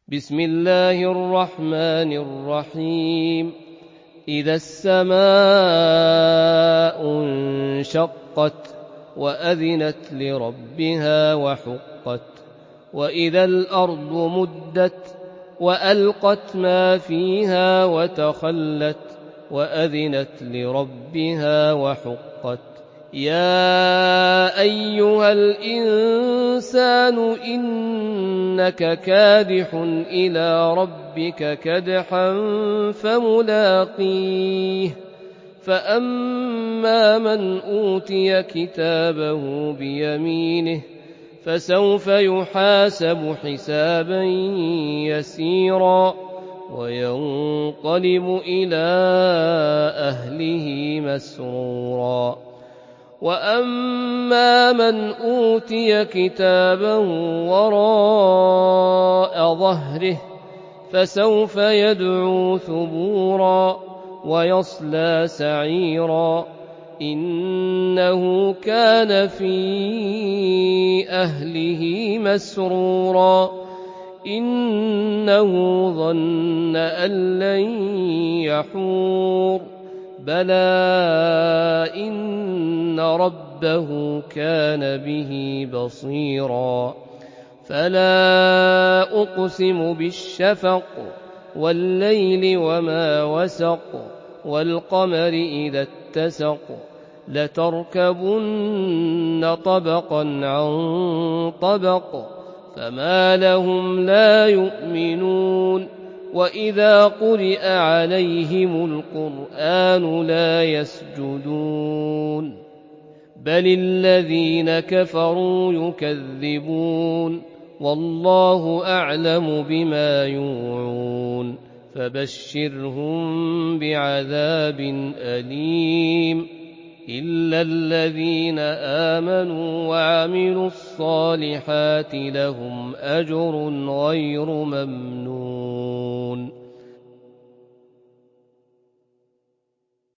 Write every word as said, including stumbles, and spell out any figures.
بسم الله الرحمن الرحيم. إذا السماء انشقت وأذنت لربها وحقت وإذا الأرض مدت وألقت ما فيها وتخلت وأذنت لربها وحقت يا أيها الإنسان إنك كادح إلى ربك كدحا فملاقيه فأما من أوتي كتابه بيمينه فسوف يحاسب حسابا يسيرا وينقلب إلى أهله مسرورا وأما من أوتي كتابه وراء ظهره فسوف يدعو ثبورا ويصلى سعيرا إنه كان في أهله مسرورا إنه ظن أن لن يحور بلى إن ربه كان به بصيرا فلا أقسم بالشفق والليل وما وسق والقمر إذا اتسق لتركبن طبقا عن طبق فما لهم لا يؤمنون وإذا قرئ عليهم القرآن لا يسجدون بل الذين كفروا يكذبون والله أعلم بما يوعون فبشرهم بعذاب أليم إلا الذين آمنوا وعملوا الصالحات لهم أجر غير ممنون.